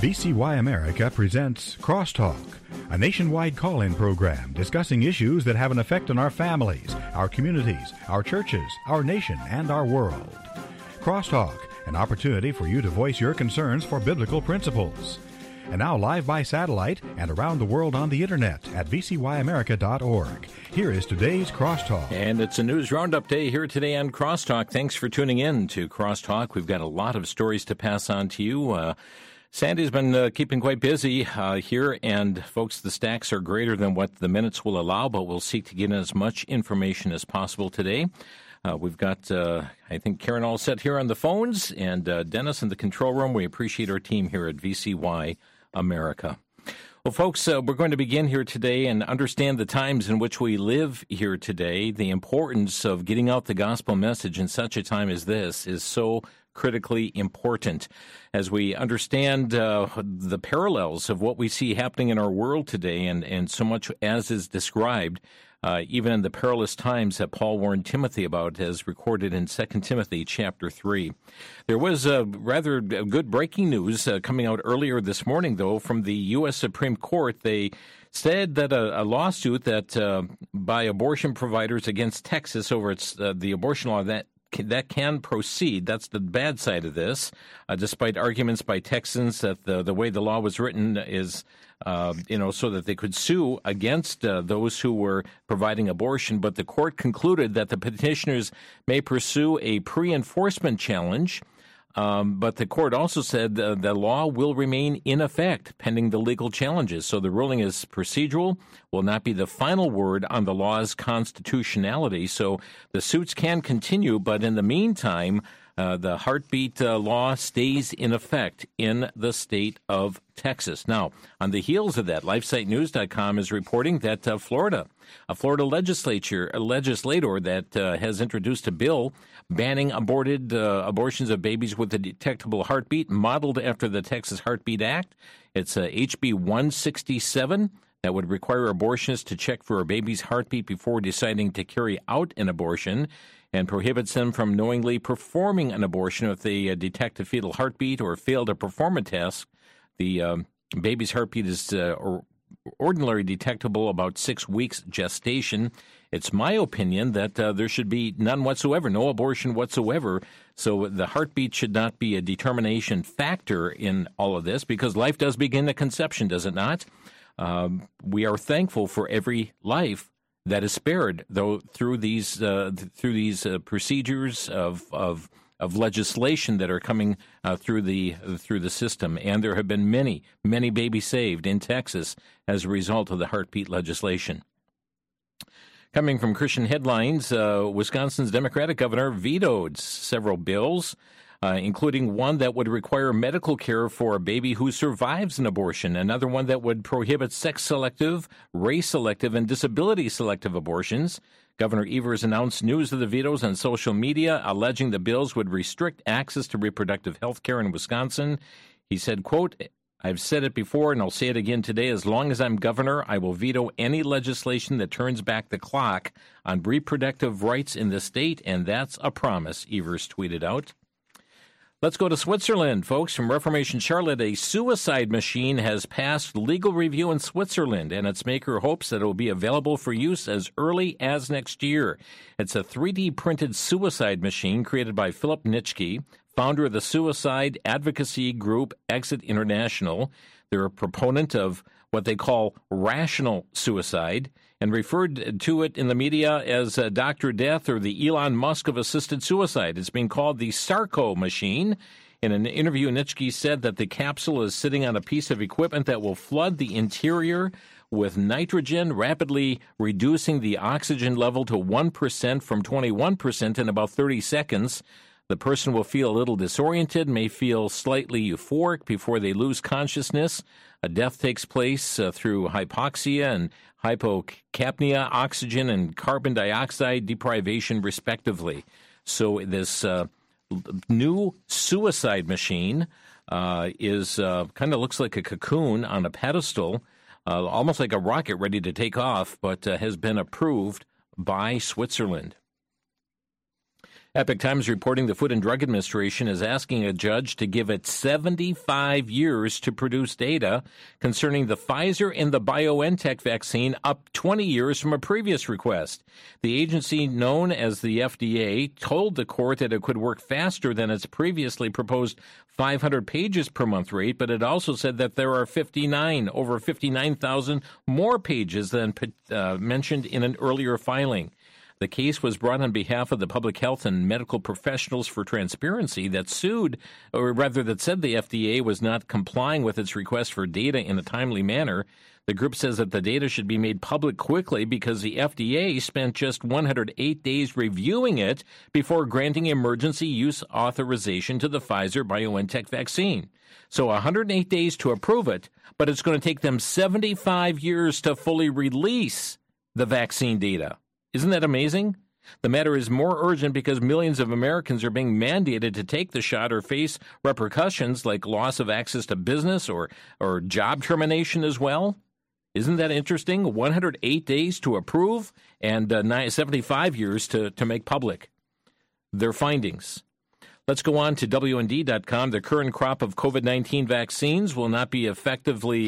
VCY America presents Crosstalk, a nationwide call-in program discussing issues that have an effect on our families, our communities, our churches, our nation, and our world. Crosstalk, an opportunity for you to voice your concerns for biblical principles. And now live by satellite and around the world on the internet at vcyamerica.org. Here is today's Crosstalk. And it's a news roundup day here today on Crosstalk. Thanks for tuning in to Crosstalk. We've got a lot of stories to pass on to you. Sandy's been keeping quite busy here, and folks, the stacks are greater than what the minutes will allow, but we'll seek to get in as much information as possible today. We've got, I think, Karen all set here on the phones, and Dennis in the control room. We appreciate our team here at VCY America. Well, folks, we're going to begin here today and understand the times in which we live here today. The importance of getting out the gospel message in such a time as this is so critically important. As we understand the parallels of what we see happening in our world today, and so much as is described, even in the perilous times that Paul warned Timothy about, as recorded in 2 Timothy chapter 3. There was rather good breaking news coming out earlier this morning, though, from the U.S. Supreme Court. They said that a lawsuit that by abortion providers against Texas over the abortion law that can proceed. That's the bad side of this, despite arguments by Texans that the way the law was written is, so that they could sue against those who were providing abortion. But the court concluded that the petitioners may pursue a pre-enforcement challenge. But the court also said the law will remain in effect pending the legal challenges. So the ruling is procedural, will not be the final word on the law's constitutionality. So the suits can continue, but in the meantime, the heartbeat law stays in effect in the state of Texas. Now, on the heels of that, LifeSiteNews.com is reporting that a Florida legislator that has introduced a bill banning abortions of babies with a detectable heartbeat, modeled after the Texas Heartbeat Act. It's HB 167 that would require abortionists to check for a baby's heartbeat before deciding to carry out an abortion, and prohibits them from knowingly performing an abortion if they detect a fetal heartbeat or fail to perform a test. The baby's heartbeat is ordinarily detectable about 6 weeks gestation. It's my opinion that there should be none whatsoever, no abortion whatsoever. So the heartbeat should not be a determination factor in all of this, because life does begin at conception, does it not? We are thankful for every life that is spared, though, through these procedures of legislation that are coming through the system, and there have been many babies saved in Texas as a result of the heartbeat legislation. Coming from Christian Headlines, Wisconsin's Democratic governor vetoed several bills, including one that would require medical care for a baby who survives an abortion, another one that would prohibit sex-selective, race-selective, and disability-selective abortions. Governor Evers announced news of the vetoes on social media, alleging the bills would restrict access to reproductive health care in Wisconsin. He said, quote, "I've said it before and I'll say it again today. As long as I'm governor, I will veto any legislation that turns back the clock on reproductive rights in the state, and that's a promise," Evers tweeted out. Let's go to Switzerland, folks. From Reformation Charlotte, a suicide machine has passed legal review in Switzerland, and its maker hopes that it will be available for use as early as next year. It's a 3D printed suicide machine created by Philip Nitschke, founder of the suicide advocacy group Exit International. They're a proponent of what they call rational suicide, and referred to it in the media as Dr. Death, or the Elon Musk of assisted suicide. It's being called the Sarco machine. In an interview, Nitschke said that the capsule is sitting on a piece of equipment that will flood the interior with nitrogen, rapidly reducing the oxygen level to 1% from 21% in about 30 seconds. The person will feel a little disoriented, may feel slightly euphoric before they lose consciousness. A death takes place through hypoxia and hypocapnia, oxygen and carbon dioxide deprivation, respectively. So this new suicide machine is kind of looks like a cocoon on a pedestal, almost like a rocket ready to take off, but has been approved by Switzerland. Epoch Times reporting the Food and Drug Administration is asking a judge to give it 75 years to produce data concerning the Pfizer and the BioNTech vaccine, up 20 years from a previous request. The agency, known as the FDA, told the court that it could work faster than its previously proposed 500 pages per month rate, but it also said that there are over 59,000 more pages than mentioned in an earlier filing. The case was brought on behalf of the Public Health and Medical Professionals for Transparency that said the FDA was not complying with its request for data in a timely manner. The group says that the data should be made public quickly because the FDA spent just 108 days reviewing it before granting emergency use authorization to the Pfizer-BioNTech vaccine. So 108 days to approve it, but it's going to take them 75 years to fully release the vaccine data. Isn't that amazing? The matter is more urgent because millions of Americans are being mandated to take the shot or face repercussions like loss of access to business or job termination as well. Isn't that interesting? 108 days to approve and 75 years to make public their findings. Let's go on to WND.com. The current crop of COVID-19 vaccines will not effectively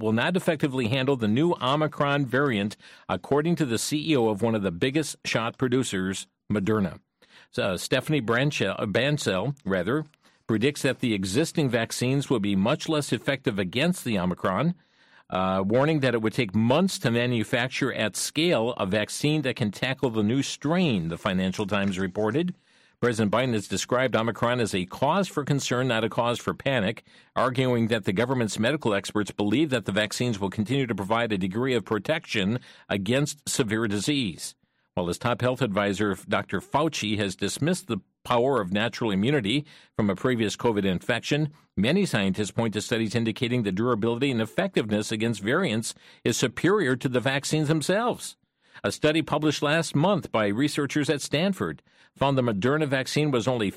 handle the new Omicron variant, according to the CEO of one of the biggest shot producers, Moderna. Stephanie Bancel predicts that the existing vaccines will be much less effective against the Omicron, warning that it would take months to manufacture at scale a vaccine that can tackle the new strain, the Financial Times reported. President Biden has described Omicron as a cause for concern, not a cause for panic, arguing that the government's medical experts believe that the vaccines will continue to provide a degree of protection against severe disease. While his top health advisor, Dr. Fauci, has dismissed the power of natural immunity from a previous COVID infection, many scientists point to studies indicating the durability and effectiveness against variants is superior to the vaccines themselves. A study published last month by researchers at Stanford found the Moderna vaccine was only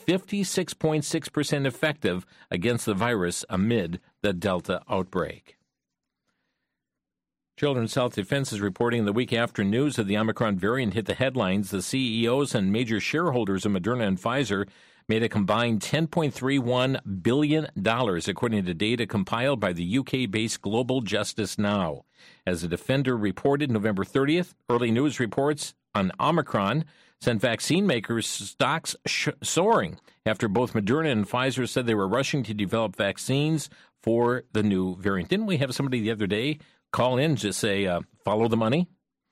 56.6% effective against the virus amid the Delta outbreak. Children's Health Defense is reporting the week after news of the Omicron variant hit the headlines, the CEOs and major shareholders of Moderna and Pfizer made a combined $10.31 billion, according to data compiled by the UK-based Global Justice Now. As the Defender reported November 30th, early news reports on Omicron sent vaccine makers' stocks soaring after both Moderna and Pfizer said they were rushing to develop vaccines for the new variant. Didn't we have somebody the other day call in to say, follow the money?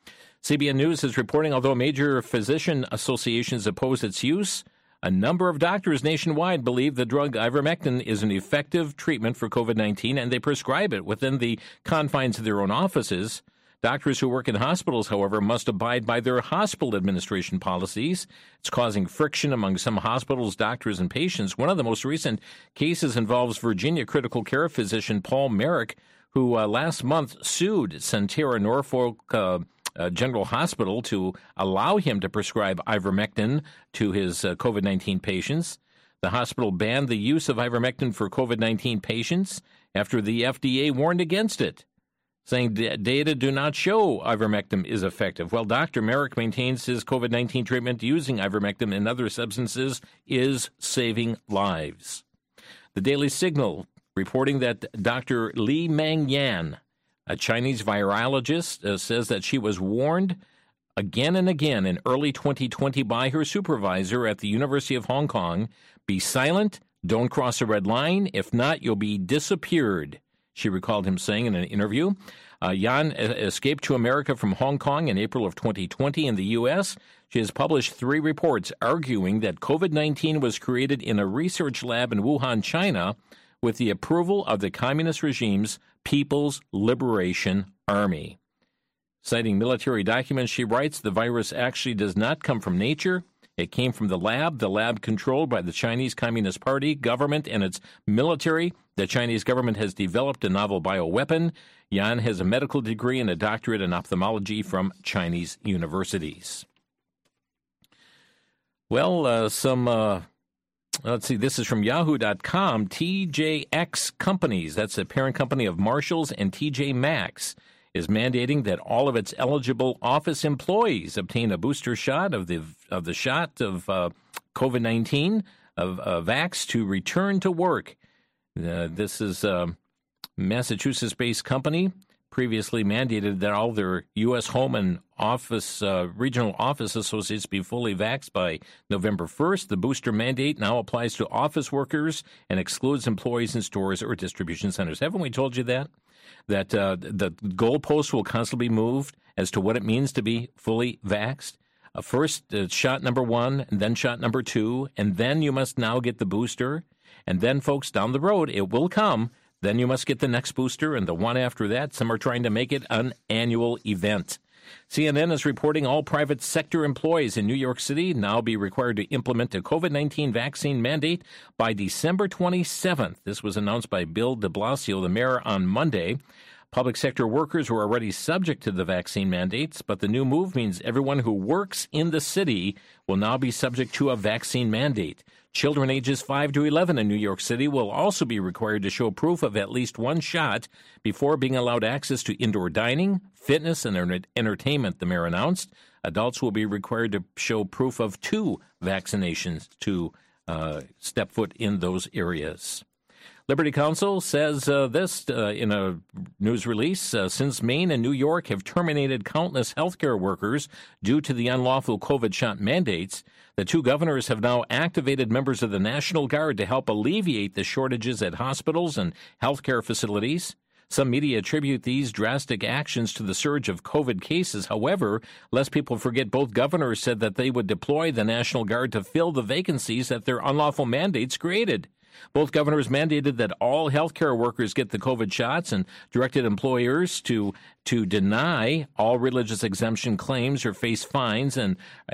CBN News is reporting, although major physician associations oppose its use, a number of doctors nationwide believe the drug ivermectin is an effective treatment for COVID-19, and they prescribe it within the confines of their own offices. Doctors who work in hospitals, however, must abide by their hospital administration policies. It's causing friction among some hospitals, doctors, and patients. One of the most recent cases involves Virginia critical care physician Paul Merrick, who last month sued Sentara Norfolk General Hospital to allow him to prescribe ivermectin to his COVID-19 patients. The hospital banned the use of ivermectin for COVID-19 patients after the FDA warned against it, saying data do not show ivermectin is effective. Well, Dr. Merrick maintains his COVID-19 treatment using ivermectin and other substances is saving lives. The Daily Signal reporting that Dr. Li Meng Yan, a Chinese virologist, says that she was warned again and again in early 2020 by her supervisor at the University of Hong Kong, be silent, don't cross a red line, if not, you'll be disappeared, she recalled him saying in an interview. Yan escaped to America from Hong Kong in April of 2020 in the U.S. She has published 3 reports arguing that COVID-19 was created in a research lab in Wuhan, China, with the approval of the communist regime's People's Liberation Army. Citing military documents, she writes, the virus actually does not come from nature. It came from the lab controlled by the Chinese Communist Party, government, and its military. The Chinese government has developed a novel bioweapon. Yan has a medical degree and a doctorate in ophthalmology from Chinese universities. Well, let's see, this is from Yahoo.com. TJX Companies, that's the parent company of Marshalls and TJ Maxx, is mandating that all of its eligible office employees obtain a booster shot of the COVID-19 vax to return to work. This is a Massachusetts-based company, previously mandated that all their U.S. home and office regional office associates be fully vaxxed by November 1st. The booster mandate now applies to office workers and excludes employees in stores or distribution centers. Haven't we told you that? That the goalposts will constantly be moved as to what it means to be fully vaxxed. First, shot number 1, and then shot number 2, and then you must now get the booster. And then, folks, down the road, it will come. Then you must get the next booster and the one after that. Some are trying to make it an annual event. CNN is reporting all private sector employees in New York City now be required to implement a COVID-19 vaccine mandate by December 27th. This was announced by Bill de Blasio, the mayor, on Monday. Public sector workers were already subject to the vaccine mandates, but the new move means everyone who works in the city will now be subject to a vaccine mandate. Children ages 5 to 11 in New York City will also be required to show proof of at least one shot before being allowed access to indoor dining, fitness, and entertainment, the mayor announced. Adults will be required to show proof of 2 vaccinations to step foot in those areas. Liberty Counsel says this in a news release. Since Maine and New York have terminated countless healthcare workers due to the unlawful COVID shot mandates, the 2 governors have now activated members of the National Guard to help alleviate the shortages at hospitals and healthcare facilities. Some media attribute these drastic actions to the surge of COVID cases. However, lest people forget, both governors said that they would deploy the National Guard to fill the vacancies that their unlawful mandates created. Both governors mandated that all healthcare workers get the COVID shots and directed employers to deny all religious exemption claims or face fines and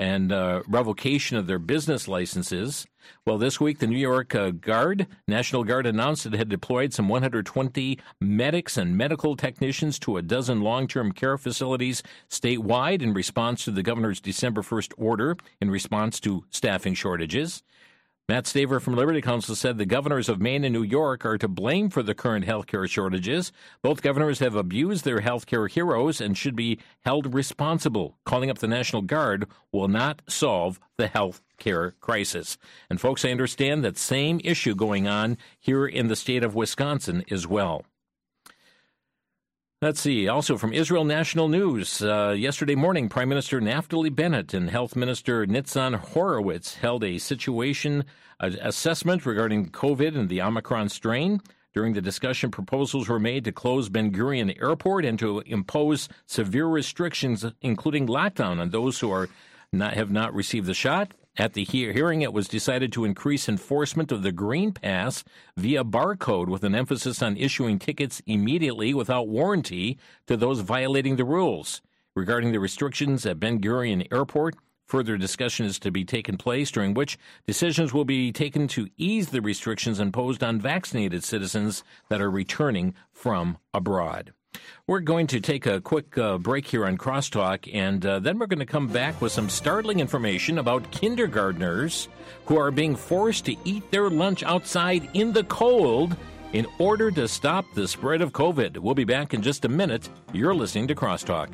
revocation of their business licenses. Well, this week, the New York National Guard announced it had deployed some 120 medics and medical technicians to a dozen long-term care facilities statewide in response to the governor's December 1st order in response to staffing shortages. Matt Staver from Liberty Counsel said the governors of Maine and New York are to blame for the current health care shortages. Both governors have abused their health care heroes and should be held responsible. Calling up the National Guard will not solve the health care crisis. And folks, I understand that same issue going on here in the state of Wisconsin as well. Let's see. Also from Israel National News, yesterday morning, Prime Minister Naftali Bennett and Health Minister Nitzan Horowitz held a situation assessment regarding COVID and the Omicron strain. During the discussion, proposals were made to close Ben Gurion Airport and to impose severe restrictions, including lockdown on those who have not received the shot. At the hearing, it was decided to increase enforcement of the Green Pass via barcode with an emphasis on issuing tickets immediately without warranty to those violating the rules. Regarding the restrictions at Ben Gurion Airport, further discussion is to be taken place, during which decisions will be taken to ease the restrictions imposed on vaccinated citizens that are returning from abroad. We're going to take a quick break here on Crosstalk, and then we're going to come back with some startling information about kindergartners who are being forced to eat their lunch outside in the cold in order to stop the spread of COVID. We'll be back in just a minute. You're listening to Crosstalk.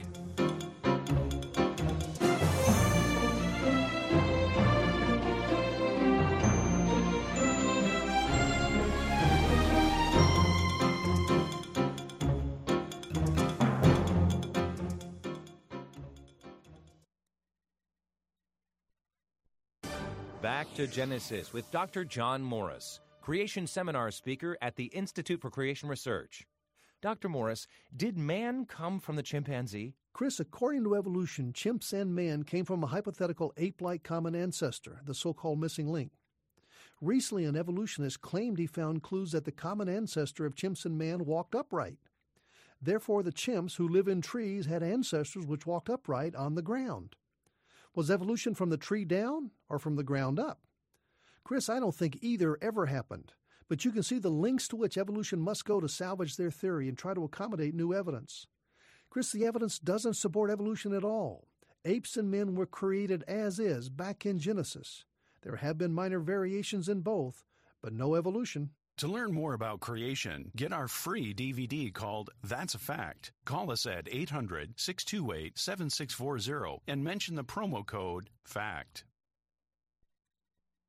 Back to Genesis with Dr. John Morris, Creation Seminar speaker at the Institute for Creation Research. Dr. Morris, did man come from the chimpanzee? Chris, according to evolution, chimps and man came from a hypothetical ape-like common ancestor, the so-called missing link. Recently, an evolutionist claimed he found clues that the common ancestor of chimps and man walked upright. Therefore, the chimps who live in trees had ancestors which walked upright on the ground. Was evolution from the tree down or from the ground up? Chris, I don't think either ever happened, but you can see the links to which evolution must go to salvage their theory and try to accommodate new evidence. Chris, the evidence doesn't support evolution at all. Apes and men were created as is back in Genesis. There have been minor variations in both, but no evolution. To learn more about creation, get our free DVD called That's a Fact. Call us at 800-628-7640 and mention the promo code FACT.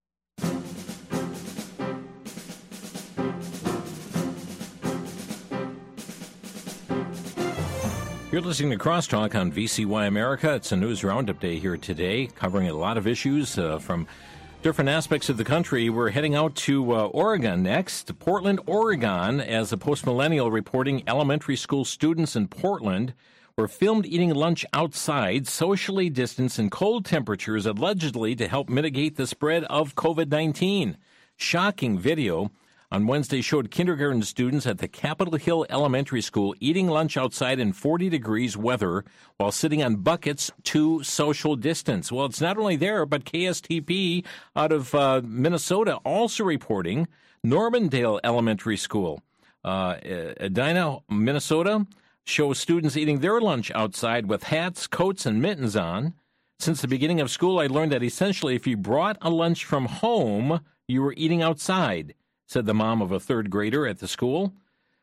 You're listening to Crosstalk on VCY America. It's a news roundup day here today, covering a lot of issues from different aspects of the country. We're heading out to Oregon next, Portland, Oregon, as the Post-Millennial reporting elementary school students in Portland were filmed eating lunch outside, socially distanced in cold temperatures, allegedly to help mitigate the spread of COVID-19. Shocking video on Wednesday showed kindergarten students at the Capitol Hill Elementary School eating lunch outside in 40 degrees weather while sitting on buckets to social distance. Well, it's not only there, but KSTP out of Minnesota also reporting Normandale Elementary School. Edina, Minnesota, shows students eating their lunch outside with hats, coats, and mittens on. Since the beginning of school, I learned that essentially if you brought a lunch from home, you were eating outside, said the mom of a third grader at the school.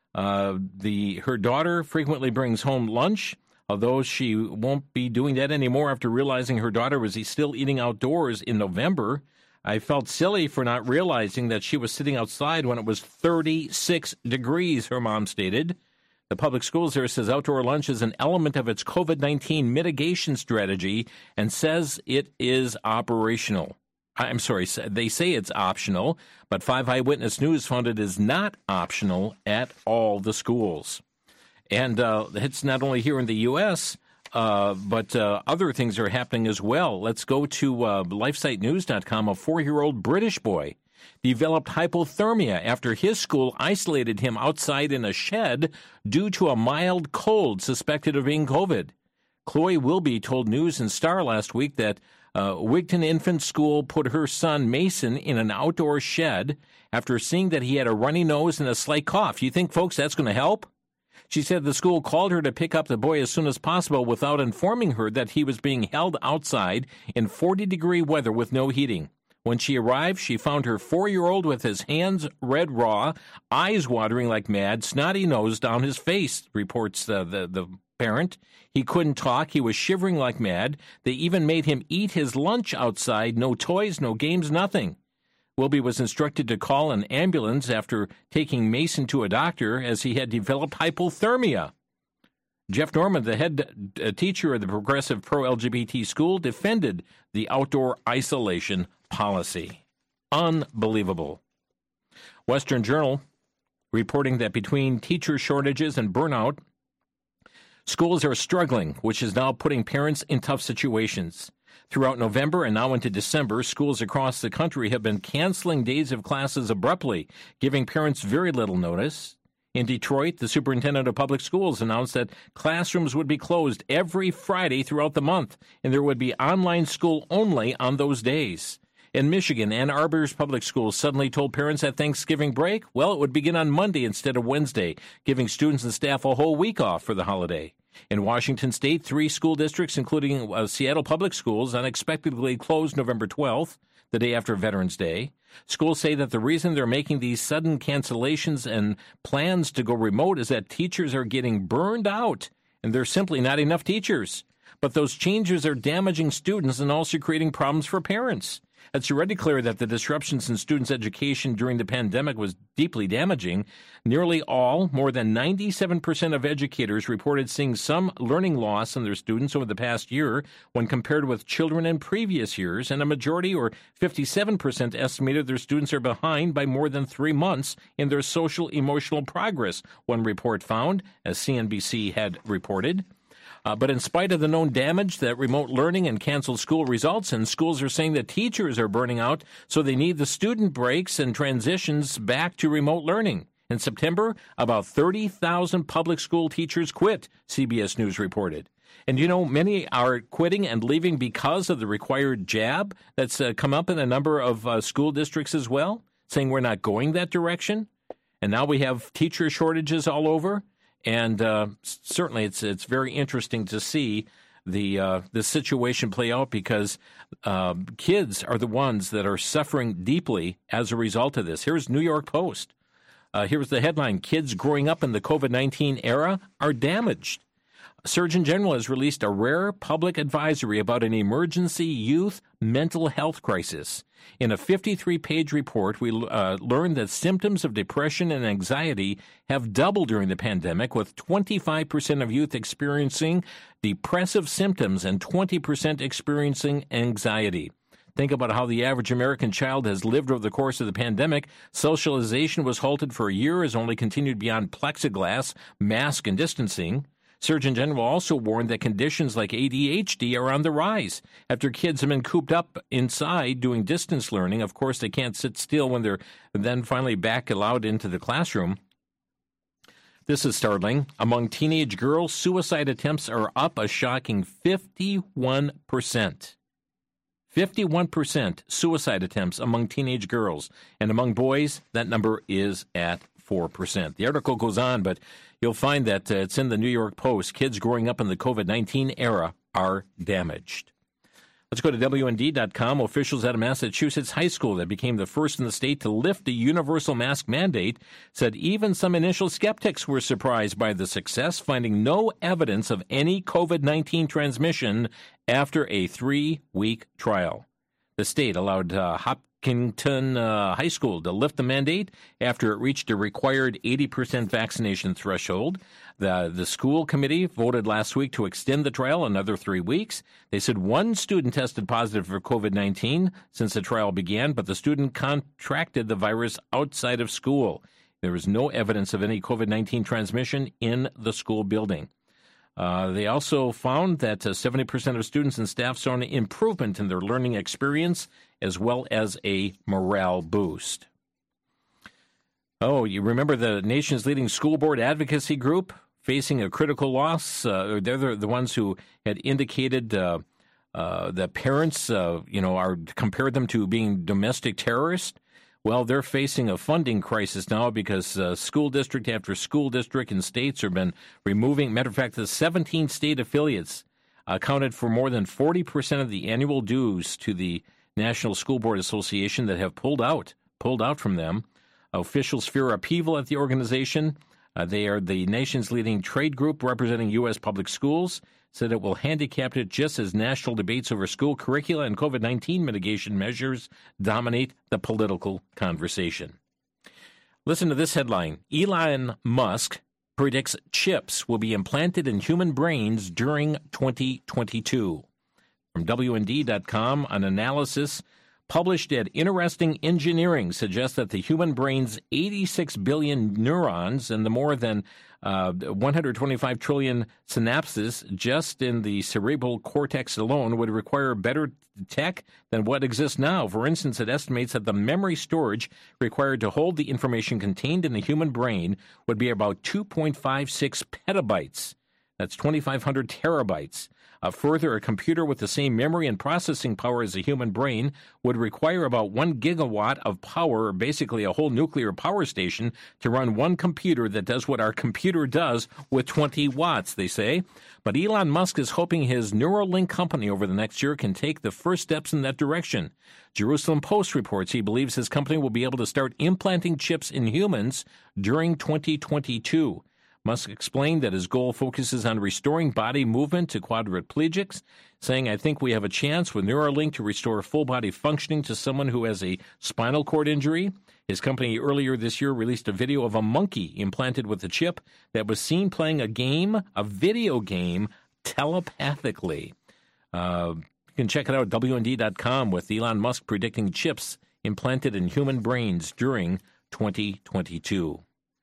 Her daughter frequently brings home lunch, although she won't be doing that anymore after realizing her daughter was still eating outdoors in November. I felt silly for not realizing that she was sitting outside when it was 36 degrees, her mom stated. The public schools there says outdoor lunch is an element of its COVID-19 mitigation strategy and says it is operational. I'm sorry, they say it's optional, but 5 Eyewitness News found it is not optional at all the schools. And it's not only here in the U.S., but other things are happening as well. Let's go to LifeSiteNews.com. A 4-year-old British boy developed hypothermia after his school isolated him outside in a shed due to a mild cold suspected of being COVID. Chloe Wilby told News and Star last week that Wigton Infant School put her son Mason in an outdoor shed after seeing that he had a runny nose and a slight cough. You think, folks, that's going to help? She said the school called her to pick up the boy as soon as possible without informing her that he was being held outside in 40-degree weather with no heating. When she arrived, she found her 4-year-old with his hands red raw, eyes watering like mad, snotty nose down his face, reports the parent. He couldn't talk. He was shivering like mad. They even made him eat his lunch outside. No toys, no games, nothing. Wilby was instructed to call an ambulance after taking Mason to a doctor as he had developed hypothermia. Jeff Norman, the head teacher of the Progressive Pro-LGBT school, defended the outdoor isolation policy. Unbelievable. Western Journal reporting that between teacher shortages and burnout, schools are struggling, which is now putting parents in tough situations. Throughout November and now into December, schools across the country have been canceling days of classes abruptly, giving parents very little notice. In Detroit, the superintendent of public schools announced that classrooms would be closed every Friday throughout the month, and there would be online school only on those days. In Michigan, Ann Arbor's public schools suddenly told parents at Thanksgiving break, well, it would begin on Monday instead of Wednesday, giving students and staff a whole week off for the holiday. In Washington State, 3 school districts, including Seattle Public Schools, unexpectedly closed November 12th, the day after Veterans Day. Schools say that the reason they're making these sudden cancellations and plans to go remote is that teachers are getting burned out, and there's simply not enough teachers. But those changes are damaging students and also creating problems for parents. It's already clear that the disruptions in students' education during the pandemic was deeply damaging. Nearly all, more than 97% of educators reported seeing some learning loss in their students over the past year when compared with children in previous years, and a majority, or 57%, estimated their students are behind by more than 3 months in their social-emotional progress, one report found, as CNBC had reported. But in spite of the known damage that remote learning and canceled school results in, schools are saying that teachers are burning out, so they need the student breaks and transitions back to remote learning. In September, about 30,000 public school teachers quit, CBS News reported. And, you know, many are quitting and leaving because of the required jab that's come up in a number of school districts as well, saying we're not going that direction. And now we have teacher shortages all over. And certainly it's very interesting to see the situation play out because kids are the ones that are suffering deeply as a result of this. Here's New York Post. Here's the headline: Kids growing up in the COVID-19 era are damaged. Surgeon General has released a rare public advisory about an emergency youth mental health crisis. In a 53-page report, we learned that symptoms of depression and anxiety have doubled during the pandemic, with 25% of youth experiencing depressive symptoms and 20% experiencing anxiety. Think about how the average American child has lived over the course of the pandemic. Socialization was halted for a year, has only continued beyond plexiglass, mask, and distancing. Surgeon General also warned that conditions like ADHD are on the rise. After kids have been cooped up inside doing distance learning, of course, they can't sit still when they're then finally back allowed into the classroom. This is startling. Among teenage girls, suicide attempts are up a shocking 51%. 51% suicide attempts among teenage girls. And among boys, that number is at 4%. The article goes on, but you'll find that it's in the New York Post. Kids growing up in the COVID-19 era are damaged. Let's go to WND.com. Officials at a Massachusetts high school that became the first in the state to lift the universal mask mandate said even some initial skeptics were surprised by the success, finding no evidence of any COVID-19 transmission after a 3-week trial. The state allowed Hopkinton High School to lift the mandate after it reached a required 80% vaccination threshold. The school committee voted last week to extend the trial another 3 weeks. They said one student tested positive for COVID-19 since the trial began, but the student contracted the virus outside of school. There was no evidence of any COVID-19 transmission in the school building. They also found that 70% of students and staff saw an improvement in their learning experience as well as a morale boost. Oh, you remember the nation's leading school board advocacy group facing a critical loss? They're the ones who had indicated that parents, are compared them to being domestic terrorists. Well, they're facing a funding crisis now because school district after school district in states have been removing. Matter of fact, the 17 state affiliates accounted for more than 40% of the annual dues to the National School Board Association that have pulled out from them. Officials fear upheaval at the organization. They are the nation's leading trade group representing U.S. public schools, said it will handicap it just as national debates over school curricula and COVID-19 mitigation measures dominate the political conversation. Listen to this headline. Elon Musk predicts chips will be implanted in human brains during 2022. From WND.com, an analysis published at Interesting Engineering suggests that the human brain's 86 billion neurons and the more than 125 trillion synapses just in the cerebral cortex alone would require better tech than what exists now. For instance, it estimates that the memory storage required to hold the information contained in the human brain would be about 2.56 petabytes. That's 2,500 terabytes. Further, a computer with the same memory and processing power as a human brain would require about 1 gigawatt of power, basically a whole nuclear power station, to run one computer that does what our computer does with 20 watts, they say. But Elon Musk is hoping his Neuralink company over the next year can take the first steps in that direction. Jerusalem Post reports he believes his company will be able to start implanting chips in humans during 2022. Musk explained that his goal focuses on restoring body movement to quadriplegics, saying, I think we have a chance with Neuralink to restore full body functioning to someone who has a spinal cord injury. His company earlier this year released a video of a monkey implanted with a chip that was seen playing a video game, telepathically. You can check it out at WND.com with Elon Musk predicting chips implanted in human brains during 2022.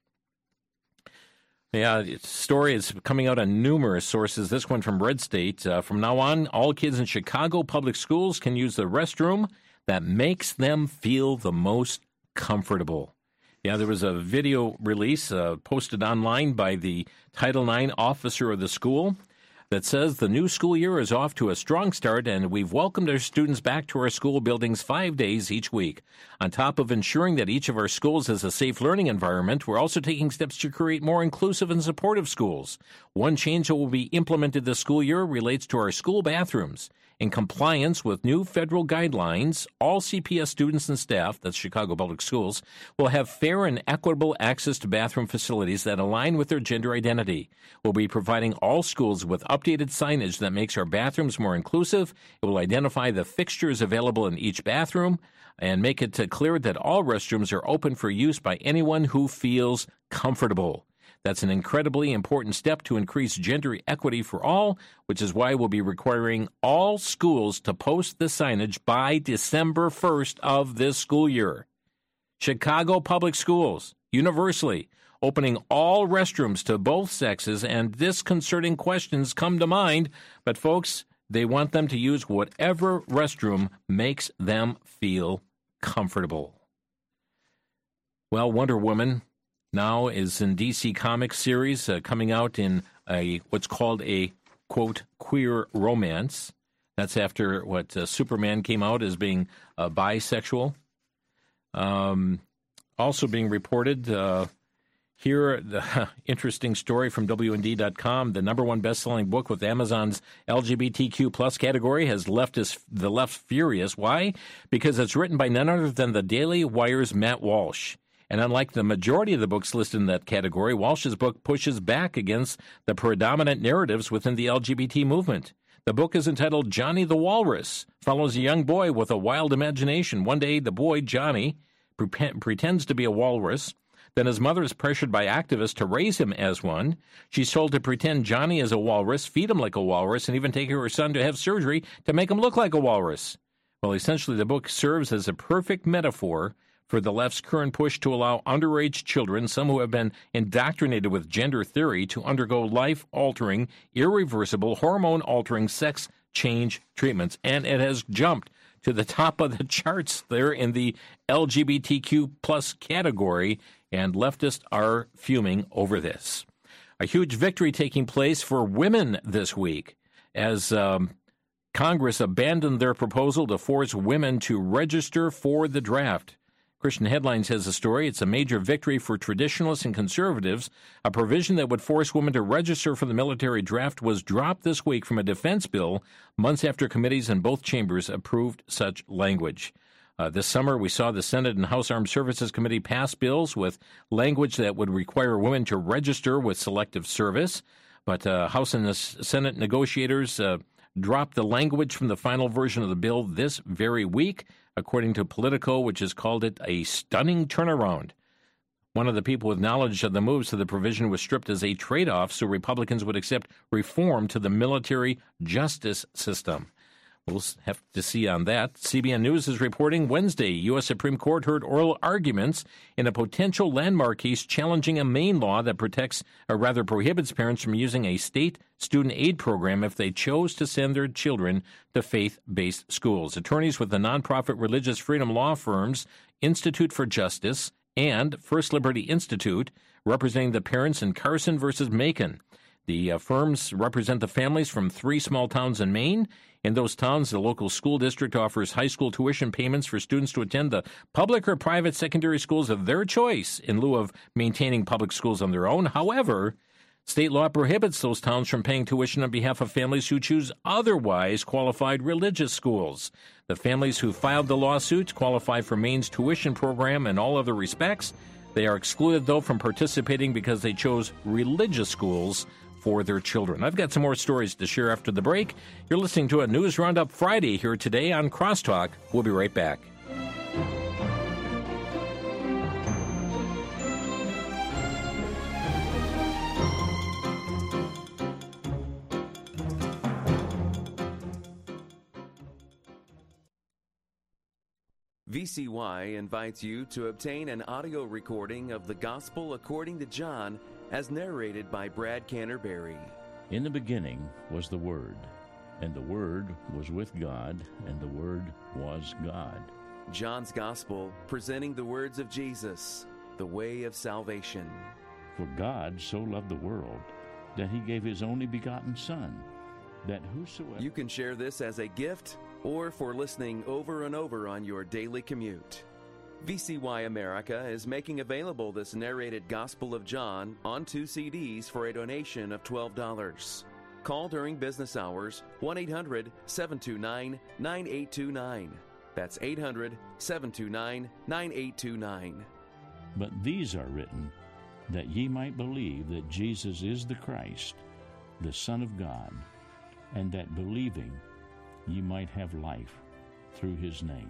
Yeah, the story is coming out on numerous sources. This one from Red State. From now on, all kids in Chicago public schools can use the restroom that makes them feel the most comfortable. Yeah, there was a video release posted online by the Title IX officer of the school that says the new school year is off to a strong start and we've welcomed our students back to our school buildings 5 days each week. On top of ensuring that each of our schools has a safe learning environment, we're also taking steps to create more inclusive and supportive schools. One change that will be implemented this school year relates to our school bathrooms. In compliance with new federal guidelines, all CPS students and staff, that's Chicago Public Schools, will have fair and equitable access to bathroom facilities that align with their gender identity. We'll be providing all schools with updated signage that makes our bathrooms more inclusive. It will identify the fixtures available in each bathroom and make it clear that all restrooms are open for use by anyone who feels comfortable. That's an incredibly important step to increase gender equity for all, which is why we'll be requiring all schools to post the signage by December 1st of this school year. Chicago Public Schools, universally, opening all restrooms to both sexes, and disconcerting questions come to mind, but folks, they want them to use whatever restroom makes them feel comfortable. Well, Wonder Woman now is in DC Comics series, coming out in what's called a, quote, queer romance. That's after what Superman came out as being bisexual. Also being reported here, the interesting story from WND.com, the number one best-selling book with Amazon's LGBTQ plus category has left the left furious. Why? Because it's written by none other than the Daily Wire's Matt Walsh. And unlike the majority of the books listed in that category, Walsh's book pushes back against the predominant narratives within the LGBT movement. The book is entitled Johnny the Walrus, follows a young boy with a wild imagination. One day, the boy, Johnny, pretends to be a walrus. Then his mother is pressured by activists to raise him as one. She's told to pretend Johnny is a walrus, feed him like a walrus, and even take her son to have surgery to make him look like a walrus. Well, essentially, the book serves as a perfect metaphor for the left's current push to allow underage children, some who have been indoctrinated with gender theory, to undergo life-altering, irreversible, hormone-altering sex change treatments. And it has jumped to the top of the charts there in the LGBTQ plus category, and leftists are fuming over this. A huge victory taking place for women this week as Congress abandoned their proposal to force women to register for the draft. Christian Headlines has a story. It's a major victory for traditionalists and conservatives. A provision that would force women to register for the military draft was dropped this week from a defense bill months after committees in both chambers approved such language. This summer, we saw the Senate and House Armed Services Committee pass bills with language that would require women to register with selective service. But House and the Senate negotiators dropped the language from the final version of the bill this very week, according to Politico, which has called it a stunning turnaround. One of the people with knowledge of the moves to the provision was stripped as a trade-off so Republicans would accept reform to the military justice system. We'll have to see on that. CBN News is reporting Wednesday, U.S. Supreme Court heard oral arguments in a potential landmark case challenging a Maine law that prohibits parents from using a state student aid program if they chose to send their children to faith-based schools. Attorneys with the nonprofit religious freedom law firms Institute for Justice and First Liberty Institute, representing the parents in Carson versus Macon. The firms represent the families from 3 small towns in Maine. In those towns, the local school district offers high school tuition payments for students to attend the public or private secondary schools of their choice in lieu of maintaining public schools on their own. However, state law prohibits those towns from paying tuition on behalf of families who choose otherwise qualified religious schools. The families who filed the lawsuits qualify for Maine's tuition program in all other respects. They are excluded, though, from participating because they chose religious schools for their children. I've got some more stories to share after the break. You're listening to a News Roundup Friday here today on Crosstalk. We'll be right back. VCY invites you to obtain an audio recording of the Gospel according to John as narrated by Brad Canterbury. In the beginning was the Word, and the Word was with God, and the Word was God. John's Gospel, presenting the words of Jesus, the way of salvation. For God so loved the world that he gave his only begotten Son, that whosoever... You can share this as a gift or for listening over and over on your daily commute. VCY America is making available this narrated Gospel of John on 2 CDs for a donation of $12. call during business hours 1-800-729-9829. That's 800-729-9829. But these are written that ye might believe that Jesus is the Christ, the Son of God, and that believing ye might have life through his name.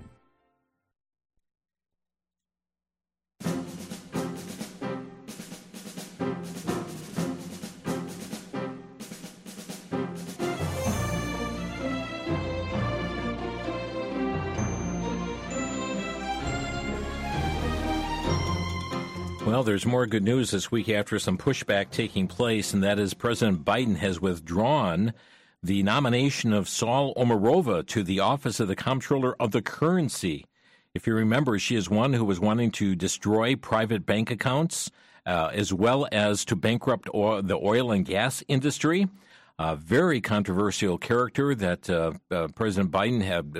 Well, there's more good news this week after some pushback taking place, and that is President Biden has withdrawn the nomination of Saule Omarova to the office of the Comptroller of the Currency. If you remember, she is one who was wanting to destroy private bank accounts, as well as to bankrupt the oil and gas industry. A very controversial character that President Biden had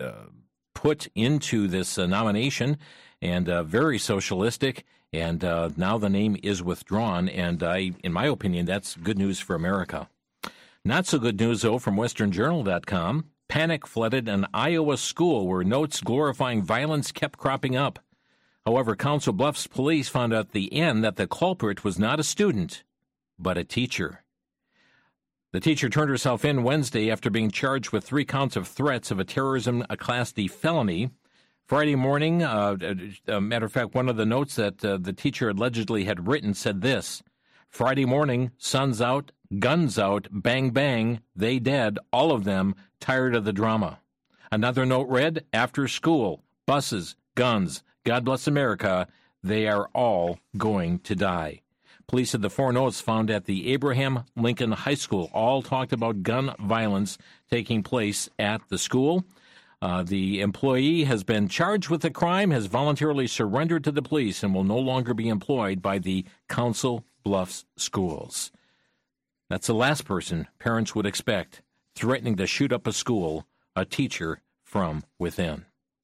put into this nomination, and very socialistic. And now the name is withdrawn, and in my opinion, that's good news for America. Not so good news, though, from WesternJournal.com. Panic flooded an Iowa school where notes glorifying violence kept cropping up. However, Council Bluffs police found out at the end that the culprit was not a student, but a teacher. The teacher turned herself in Wednesday after being charged with 3 counts of threats of a terrorism, a Class D felony. Friday morning, matter of fact, one of the notes that the teacher allegedly had written said this: Friday morning, sun's out, guns out, bang, bang, they dead, all of them, tired of the drama. Another note read, after school, buses, guns, God bless America, they are all going to die. Police said the 4 notes found at the Abraham Lincoln High School all talked about gun violence taking place at the school. The employee has been charged with the crime, has voluntarily surrendered to the police, and will no longer be employed by the Council Bluffs schools. That's the last person parents would expect threatening to shoot up a school, a teacher from within.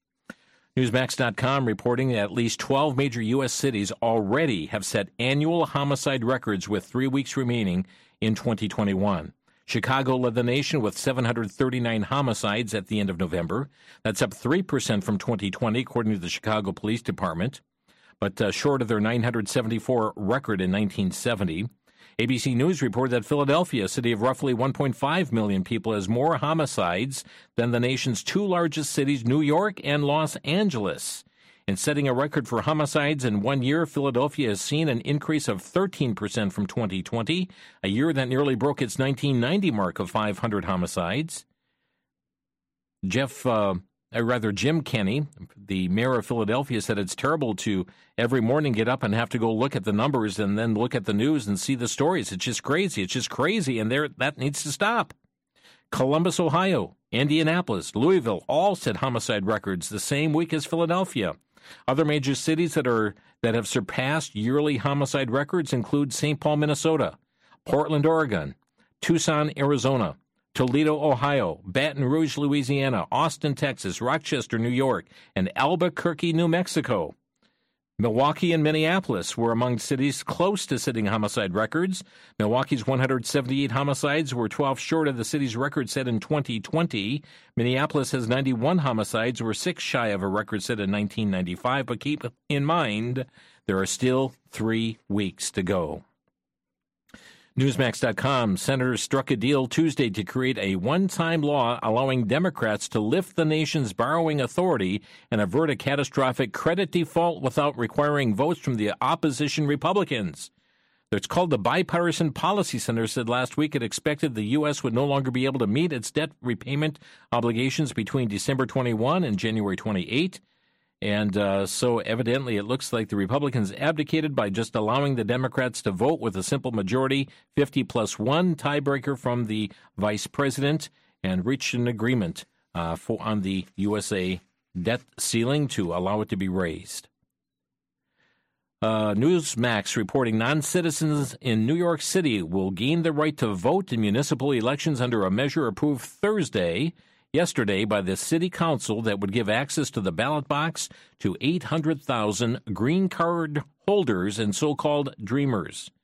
Newsmax.com reporting that at least 12 major U.S. cities already have set annual homicide records with 3 weeks remaining in 2021. Chicago led the nation with 739 homicides at the end of November. That's up 3% from 2020, according to the Chicago Police Department, but short of their 974 record in 1970. ABC News reported that Philadelphia, a city of roughly 1.5 million people, has more homicides than the nation's 2 largest cities, New York and Los Angeles. In setting a record for homicides in 1 year, Philadelphia has seen an increase of 13% from 2020, a year that nearly broke its 1990 mark of 500 homicides. Jim Kenney, the mayor of Philadelphia, said it's terrible to every morning get up and have to go look at the numbers and then look at the news and see the stories. It's just crazy, and that needs to stop. Columbus, Ohio, Indianapolis, Louisville all set homicide records the same week as Philadelphia. Other major cities that have surpassed yearly homicide records include St. Paul, Minnesota, Portland, Oregon, Tucson, Arizona, Toledo, Ohio, Baton Rouge, Louisiana, Austin, Texas, Rochester, New York, and Albuquerque, New Mexico. Milwaukee and Minneapolis were among cities close to setting homicide records. Milwaukee's 178 homicides were 12 short of the city's record set in 2020. Minneapolis has 91 homicides, were 6 shy of a record set in 1995. But keep in mind, there are still 3 weeks to go. Newsmax.com, senators struck a deal Tuesday to create a one-time law allowing Democrats to lift the nation's borrowing authority and avert a catastrophic credit default without requiring votes from the opposition Republicans. It's called the Bipartisan Policy Center said last week it expected the U.S. would no longer be able to meet its debt repayment obligations between December 21 and January 28. And so evidently it looks like the Republicans abdicated by just allowing the Democrats to vote with a simple majority, 50+1 tiebreaker from the vice president, and reached an agreement on the USA debt ceiling to allow it to be raised. Newsmax reporting non-citizens in New York City will gain the right to vote in municipal elections under a measure approved yesterday by the city council that would give access to the ballot box to 800,000 green card holders and so-called dreamers.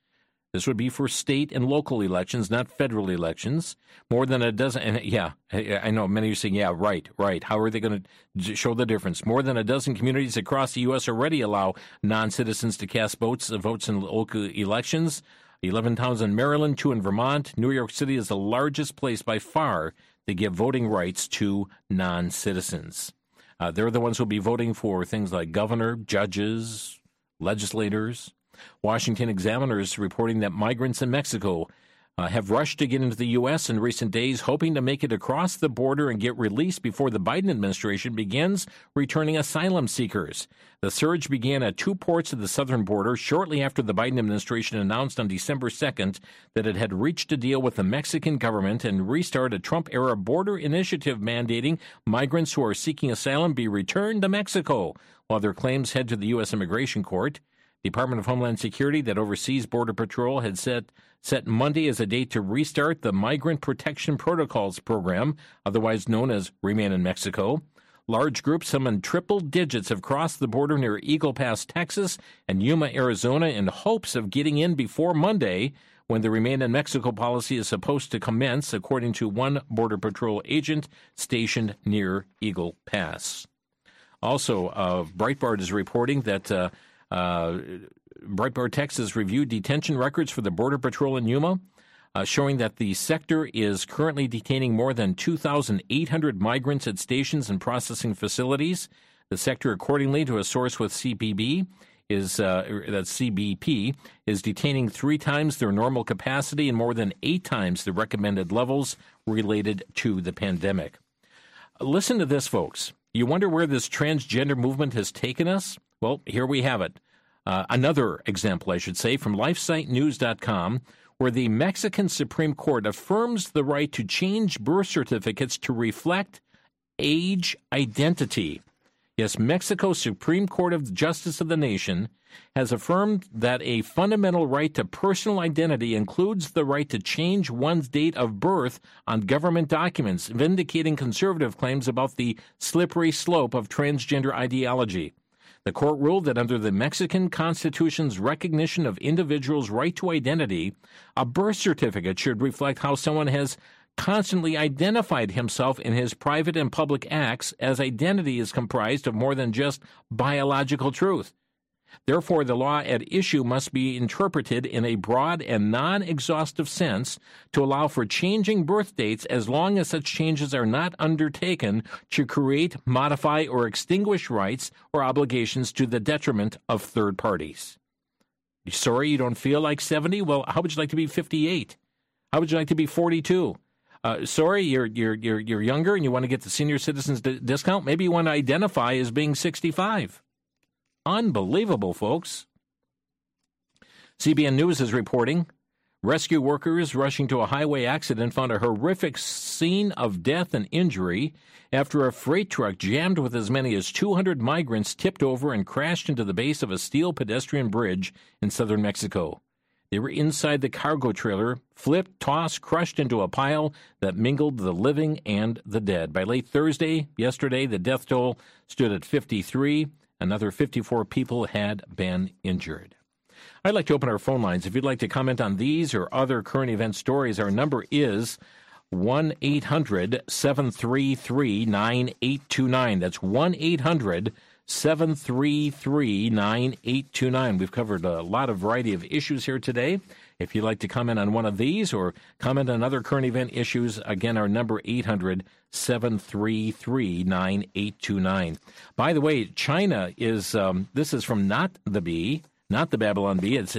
This would be for state and local elections, not federal elections. More than a dozen, and yeah, I know many are saying, yeah, right. How are they going to show the difference? More than a dozen communities across the U.S. already allow non-citizens to cast votes in local elections. 11 towns in Maryland, 2 in Vermont. New York City is the largest place by far to give voting rights to non-citizens. They're the ones who will be voting for things like governor, judges, legislators. Washington Examiner is reporting that migrants in Mexico have rushed to get into the U.S. in recent days, hoping to make it across the border and get released before the Biden administration begins returning asylum seekers. The surge began at 2 ports of the southern border shortly after the Biden administration announced on December 2nd that it had reached a deal with the Mexican government and restarted a Trump-era border initiative mandating migrants who are seeking asylum be returned to Mexico while their claims head to the U.S. Immigration Court. Department of Homeland Security that oversees Border Patrol had set Monday as a date to restart the Migrant Protection Protocols program, otherwise known as Remain in Mexico. Large groups, some in triple digits, have crossed the border near Eagle Pass, Texas, and Yuma, Arizona, in hopes of getting in before Monday, when the Remain in Mexico policy is supposed to commence, according to one Border Patrol agent stationed near Eagle Pass. Also, Breitbart is reporting that Breitbart Texas reviewed detention records for the Border Patrol in Yuma, showing that the sector is currently detaining more than 2,800 migrants at stations and processing facilities. The sector, accordingly to a source with CBP, is detaining 3 times their normal capacity and more than 8 times the recommended levels related to the pandemic. Listen to this, folks. You wonder where this transgender movement has taken us? Well, here we have it. Another example, I should say, from LifeSiteNews.com, where the Mexican Supreme Court affirms the right to change birth certificates to reflect age identity. Yes, Mexico's Supreme Court of Justice of the nation has affirmed that a fundamental right to personal identity includes the right to change one's date of birth on government documents, vindicating conservative claims about the slippery slope of transgender ideology. The court ruled that under the Mexican Constitution's recognition of individuals' right to identity, a birth certificate should reflect how someone has constantly identified himself in his private and public acts, as identity is comprised of more than just biological truth. Therefore, the law at issue must be interpreted in a broad and non-exhaustive sense to allow for changing birth dates as long as such changes are not undertaken to create, modify, or extinguish rights or obligations to the detriment of third parties. Sorry you don't feel like 70? Well, how would you like to be 58? How would you like to be 42? Sorry, you're younger and you want to get the senior citizens discount? Maybe you want to identify as being 65. Unbelievable, folks. CBN News is reporting rescue workers rushing to a highway accident found a horrific scene of death and injury after a freight truck jammed with as many as 200 migrants tipped over and crashed into the base of a steel pedestrian bridge in southern Mexico. They were inside the cargo trailer, flipped, tossed, crushed into a pile that mingled the living and the dead. By late Thursday, yesterday, the death toll stood at 53. Another 54 people had been injured. I'd like to open our phone lines. If you'd like to comment on these or other current event stories, our number is 1-800-733-9829. That's 1-800-733-9829. We've covered a lot of variety of issues here today. If you'd like to comment on one of these or comment on other current event issues, again, our number 800-733-9829. By the way, China is, this is from Not the Bee, not the Babylon Bee. It's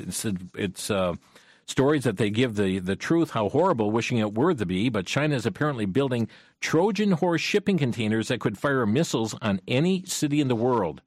stories that they give the truth, how horrible, wishing it were the bee. But China is apparently building Trojan horse shipping containers that could fire missiles on any city in the world.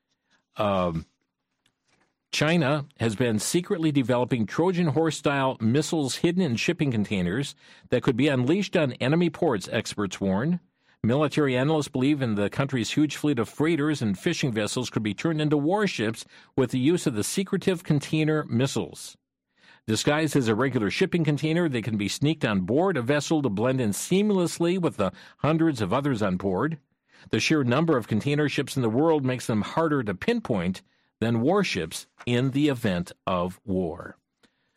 China has been secretly developing Trojan horse-style missiles hidden in shipping containers that could be unleashed on enemy ports, experts warn. Military analysts believe in the country's huge fleet of freighters and fishing vessels could be turned into warships with the use of the secretive container missiles. Disguised as a regular shipping container, they can be sneaked on board a vessel to blend in seamlessly with the hundreds of others on board. The sheer number of container ships in the world makes them harder to pinpoint than warships in the event of war.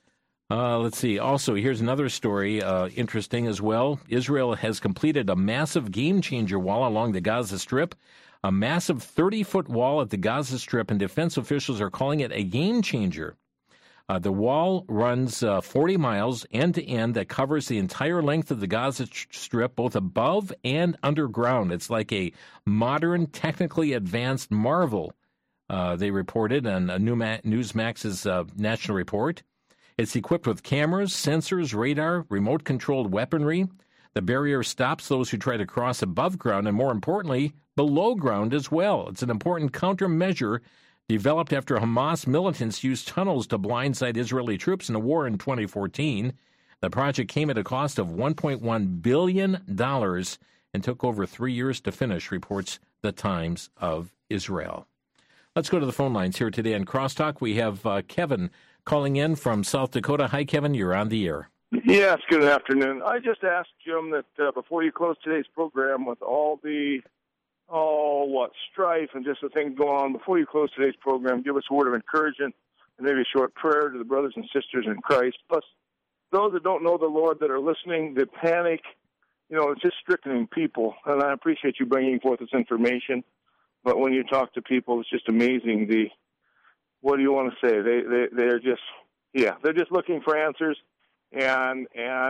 Let's see. Also, here's another story, interesting as well. Israel has completed a massive game-changer wall along the Gaza Strip, a massive 30-foot wall at the Gaza Strip, and defense officials are calling it a game-changer. The wall runs 40 miles end-to-end that covers the entire length of the Gaza Strip, both above and underground. It's like a modern, technically advanced marvel, they reported on Newsmax's national report. It's equipped with cameras, sensors, radar, remote-controlled weaponry. The barrier stops those who try to cross above ground and, more importantly, below ground as well. It's an important countermeasure developed after Hamas militants used tunnels to blindside Israeli troops in a war in 2014. The project came at a cost of $1.1 billion and took over 3 years to finish, reports the Times of Israel. Let's go to the phone lines here today on Crosstalk. We have Kevin calling in from South Dakota. Hi, Kevin. You're on the air. Yes, good afternoon. I just asked Jim that before you close today's program with all the strife and just the things going on, before you close today's program, give us a word of encouragement and maybe a short prayer to the brothers and sisters in Christ. Plus, those that don't know the Lord that are listening, that panic, it's just stricken people. And I appreciate you bringing forth this information. But when you talk to people, it's just amazing. What do you want to say? They're just looking for answers. And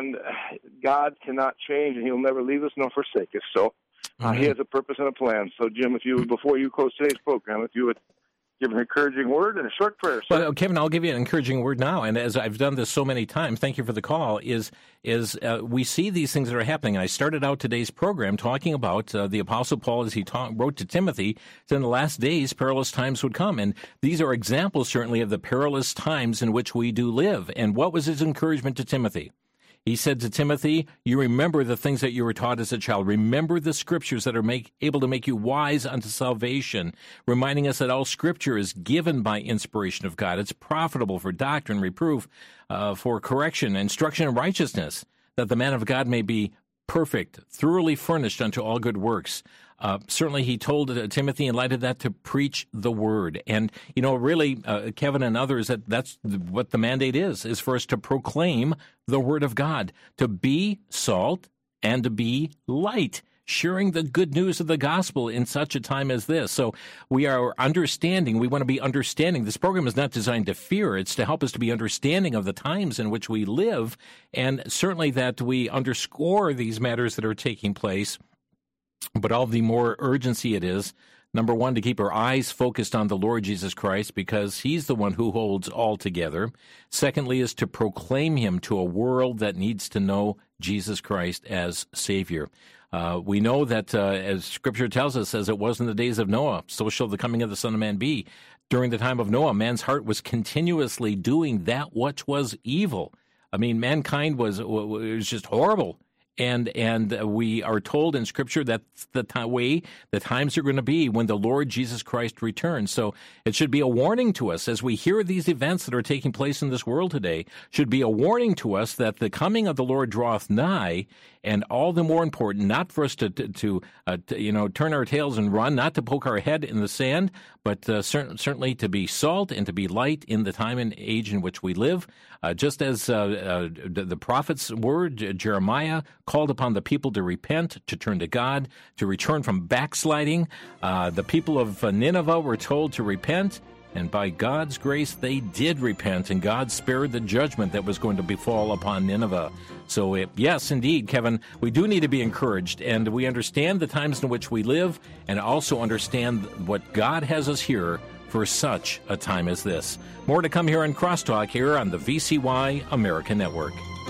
God cannot change, and He'll never leave us nor forsake us. So He has a purpose and a plan. So, Jim, before you close today's program, if you would give an encouraging word and a short prayer. Well, Kevin, I'll give you an encouraging word now. And as I've done this so many times, thank you for the call, is we see these things that are happening. And I started out today's program talking about the Apostle Paul as he wrote to Timothy, that in the last days perilous times would come. And these are examples, certainly, of the perilous times in which we do live. And what was his encouragement to Timothy? He said to Timothy, you remember the things that you were taught as a child. Remember the scriptures that are able to make you wise unto salvation, reminding us that all scripture is given by inspiration of God. It's profitable for doctrine, reproof, for correction, instruction in righteousness, that the man of God may be perfect, thoroughly furnished unto all good works. Certainly he told Timothy in light of that to preach the word. And, really, Kevin and others, that's what the mandate is for us to proclaim the word of God, to be salt and to be light, sharing the good news of the gospel in such a time as this. So we are understanding. We want to be understanding. This program is not designed to fear. It's to help us to be understanding of the times in which we live, and certainly that we underscore these matters that are taking place. But all the more urgency it is, number one, to keep our eyes focused on the Lord Jesus Christ, because He's the one who holds all together. Secondly, is to proclaim Him to a world that needs to know Jesus Christ as Savior. We know that, as Scripture tells us, as it was in the days of Noah, so shall the coming of the Son of Man be. During the time of Noah, man's heart was continuously doing that which was evil. I mean, mankind was just horrible. And we are told in Scripture that's the way the times are going to be when the Lord Jesus Christ returns. So it should be a warning to us as we hear these events that are taking place in this world today, should be a warning to us that the coming of the Lord draweth nigh, and all the more important, not for us to turn our tails and run, not to poke our head in the sand, but certainly to be salt and to be light in the time and age in which we live. Just as the prophet's word, Jeremiah, called upon the people to repent, to turn to God, to return from backsliding. The people of Nineveh were told to repent, and by God's grace, they did repent, and God spared the judgment that was going to befall upon Nineveh. So, yes, indeed, Kevin, we do need to be encouraged, and we understand the times in which we live, and also understand what God has us here for such a time as this. More to come here on Crosstalk here on the VCY America Network.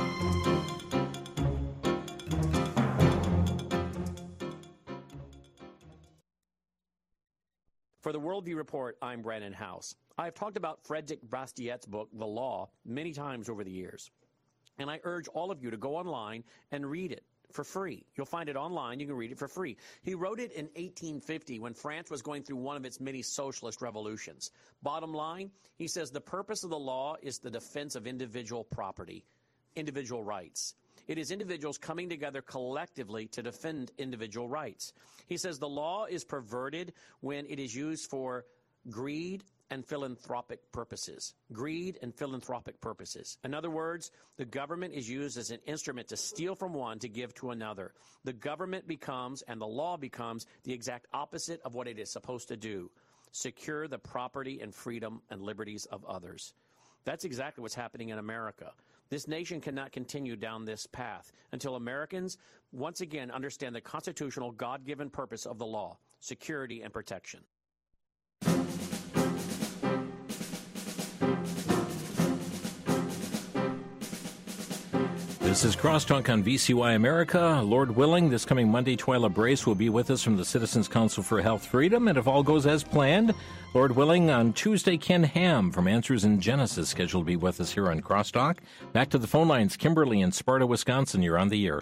For the Worldview Report, I'm Brandon House. I've talked about Frederick Bastiat's book, The Law, many times over the years. And I urge all of you to go online and read it for free. You'll find it online. You can read it for free. He wrote it in 1850 when France was going through one of its many socialist revolutions. Bottom line, he says the purpose of the law is the defense of individual property, individual rights. It is individuals coming together collectively to defend individual rights. He says the law is perverted when it is used for greed and philanthropic purposes. Greed and philanthropic purposes. In other words, the government is used as an instrument to steal from one to give to another. The government becomes, and the law becomes, the exact opposite of what it is supposed to do: secure the property and freedom and liberties of others. That's exactly what's happening in America. This nation cannot continue down this path until Americans once again understand the constitutional God-given purpose of the law: security and protection. This is Crosstalk on VCY America. Lord willing, this coming Monday, Twyla Brace will be with us from the Citizens Council for Health Freedom. And if all goes as planned, Lord willing, on Tuesday, Ken Ham from Answers in Genesis scheduled to be with us here on Crosstalk. Back to the phone lines. Kimberly in Sparta, Wisconsin. You're on the air.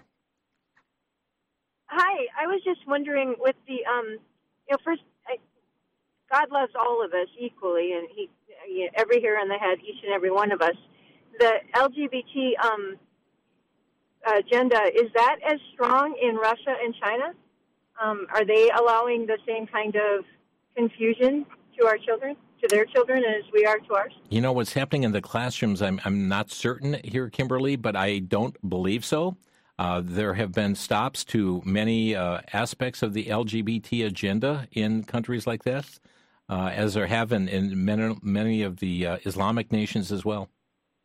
Hi. I was just wondering with the, first, God loves all of us equally, and He, every hair on the head, each and every one of us. The LGBT agenda, is that as strong in Russia and China? Are they allowing the same kind of confusion to our children, to their children, as we are to ours? You know, what's happening in the classrooms, I'm not certain here, Kimberly, but I don't believe so. There have been stops to many aspects of the LGBT agenda in countries like this, as there have in many of the Islamic nations as well.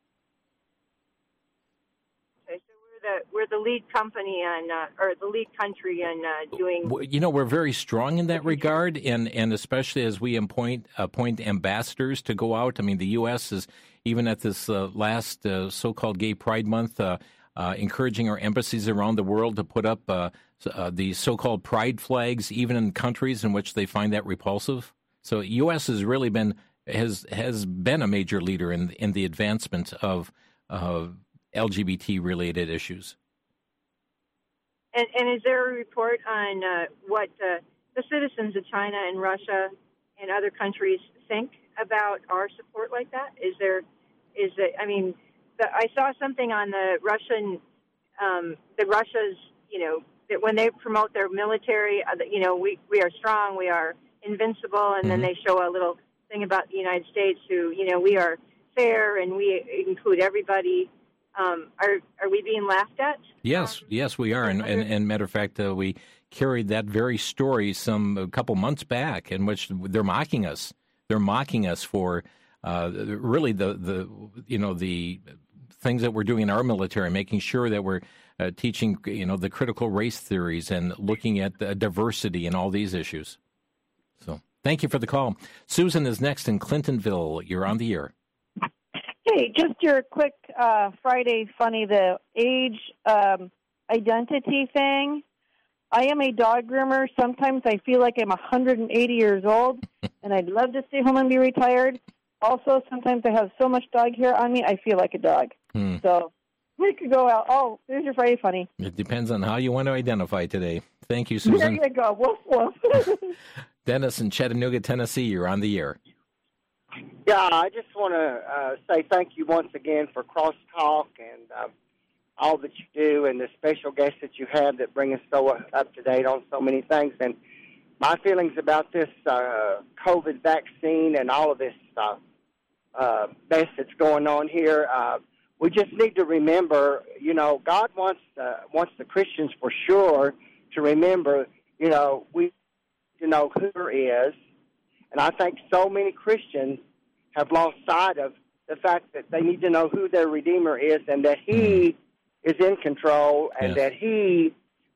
We're the lead company on, or the lead country on doing. You know, we're very strong in that regard, and especially as we appoint ambassadors to go out. I mean, the U.S. is, even at this last so-called Gay Pride Month, encouraging our embassies around the world to put up the so-called pride flags, even in countries in which they find that repulsive. So, U.S. has really been has been a major leader in the advancement of LGBT-related issues. And is there a report on what the citizens of China and Russia and other countries think about our support like that? I saw something on the Russia's, that when they promote their military, we are strong, we are invincible, and then they show a little thing about the United States, who, we are fair and we include everybody. Are we being laughed at? Yes, we are. And matter of fact, we carried that very story a couple months back, in which they're mocking us. They're mocking us for really the things that we're doing in our military, making sure that we're teaching the critical race theories and looking at diversity and all these issues. So thank you for the call. Susan is next in Clintonville. You're on the air. Hey, just your quick Friday funny, the age identity thing. I am a dog groomer. Sometimes I feel like I'm 180 years old, and I'd love to stay home and be retired. Also, sometimes I have so much dog hair on me, I feel like a dog. So we could go out. Oh, there's your Friday funny. It depends on how you want to identify today. Thank you, Susan. There you go. Woof, woof. Dennis in Chattanooga, Tennessee, you're on the air. Yeah, I just want to say thank you once again for Crosstalk and all that you do, and the special guests that you have that bring us so up to date on so many things. And my feelings about this COVID vaccine and all of this mess that's going on here, we just need to remember, God wants the Christians for sure to remember, we need to know who there is. And I think so many Christians have lost sight of the fact that they need to know who their Redeemer is, and that He is in control, and that He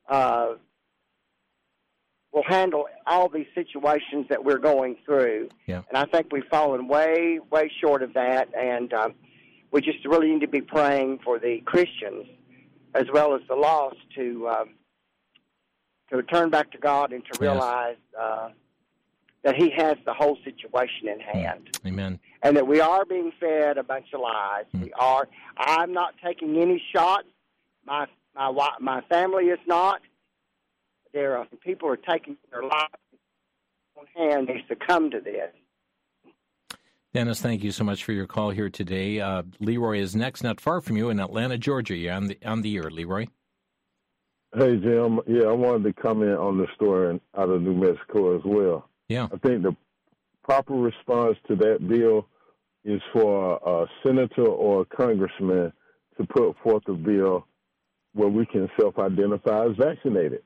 will handle all these situations that we're going through. Yeah. And I think we've fallen way, way short of that, and we just really need to be praying for the Christians as well as the lost to turn back to God and to realize that He has the whole situation in hand. Amen. And that we are being fed a bunch of lies. We are. I'm not taking any shots. My family is not. There are people who are taking their lives on hand. They succumb to this. Dennis, thank you so much for your call here today. Leroy is next, not far from you, in Atlanta, Georgia. You're on the air, Leroy. Hey, Jim. Yeah, I wanted to comment on the story out of New Mexico as well. Yeah. I think the proper response to that bill is for a senator or a congressman to put forth a bill where we can self-identify as vaccinated.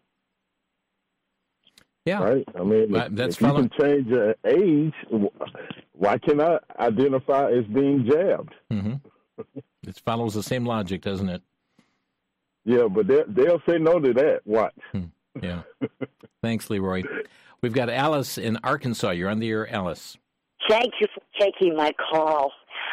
Yeah. Right? I mean, if you can change your age, why can't I identify as being jabbed? Mm-hmm. It follows the same logic, doesn't it? Yeah, but they'll say no to that. Watch. Yeah. Thanks, Leroy. We've got Alice in Arkansas. You're on the air, Alice. Thank you for taking my call.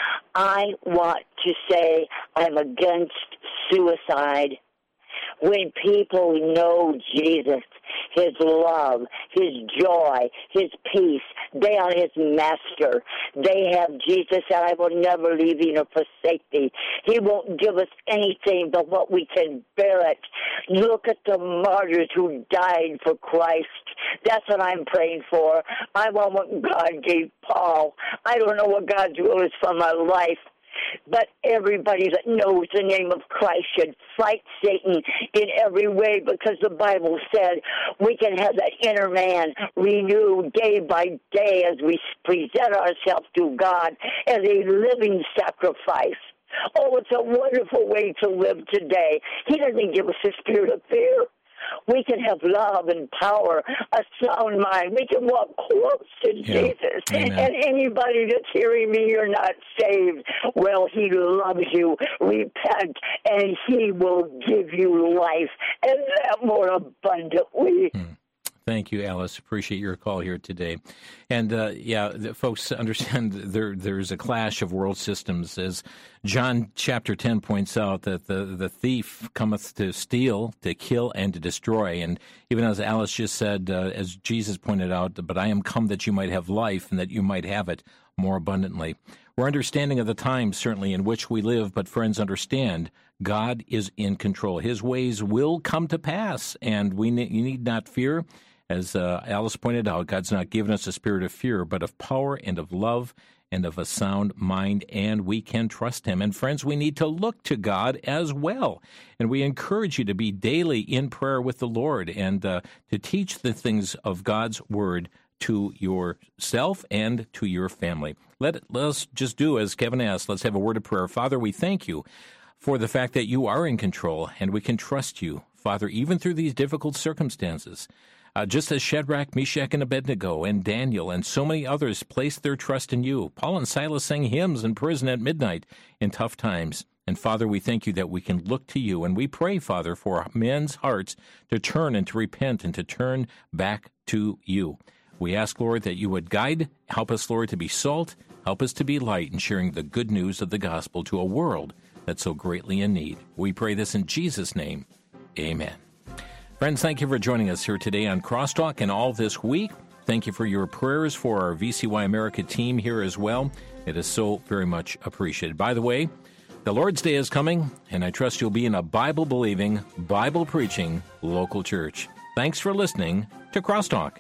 I want to say I'm against suicide. When people know Jesus, His love, His joy, His peace, they are His master. They have Jesus said, I will never leave thee nor forsake thee. He won't give us anything but what we can bear it. Look at the martyrs who died for Christ. That's what I'm praying for. I want what God gave Paul. I don't know what God's will is for my life. But everybody that knows the name of Christ should fight Satan in every way, because the Bible said we can have that inner man renewed day by day as we present ourselves to God as a living sacrifice. Oh, it's a wonderful way to live today. He doesn't give us a spirit of fear. We can have love and power, a sound mind. We can walk close to Jesus. Amen. And anybody that's hearing me, you're not saved. Well, He loves you. Repent, and He will give you life, and that more abundantly. Thank you, Alice. Appreciate your call here today. And, folks understand there's a clash of world systems. As John chapter 10 points out, that the thief cometh to steal, to kill, and to destroy. And even as Alice just said, as Jesus pointed out, but I am come that you might have life and that you might have it more abundantly. We're understanding of the times, certainly, in which we live, but friends, understand God is in control. His ways will come to pass, and you need not fear. As Alice pointed out, God's not given us a spirit of fear, but of power and of love and of a sound mind, and we can trust Him. And friends, we need to look to God as well. And we encourage you to be daily in prayer with the Lord and to teach the things of God's Word to yourself and to your family. Let us just do as Kevin asked. Let's have a word of prayer. Father, we thank you for the fact that you are in control, and we can trust you, Father, even through these difficult circumstances. Just as Shadrach, Meshach, and Abednego, and Daniel, and so many others placed their trust in you. Paul and Silas sang hymns in prison at midnight in tough times. And Father, we thank you that we can look to you. And we pray, Father, for men's hearts to turn and to repent and to turn back to you. We ask, Lord, that you would guide, help us, Lord, to be salt, help us to be light in sharing the good news of the gospel to a world that's so greatly in need. We pray this in Jesus' name. Amen. Friends, thank you for joining us here today on Crosstalk and all this week. Thank you for your prayers for our VCY America team here as well. It is so very much appreciated. By the way, the Lord's Day is coming, and I trust you'll be in a Bible-believing, Bible-preaching local church. Thanks for listening to Crosstalk.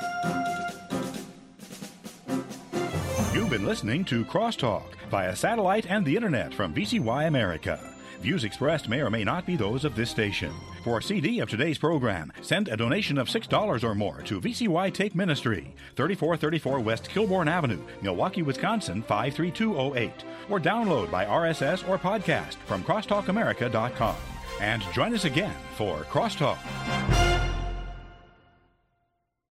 You've been listening to Crosstalk via satellite and the Internet from VCY America. Views expressed may or may not be those of this station. For a CD of today's program, send a donation of $6 or more to VCY Take Ministry, 3434 West Kilbourne Avenue, Milwaukee, Wisconsin, 53208, or download by RSS or podcast from crosstalkamerica.com. And join us again for Crosstalk.